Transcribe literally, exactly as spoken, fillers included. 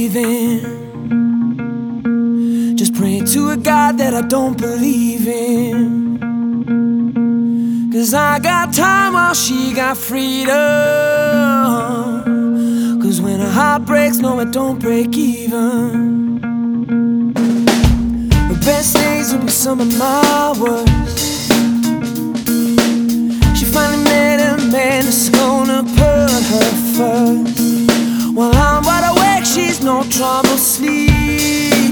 breathing. Just praying to a God that I don't believe in. Cause I got time while she got freedom. Cause when her heart breaks, no, it don't break even. Her best days will be some of my worst. She finally met a man that's gonna put her first. While I'm wide awake, she's no trouble sleeping.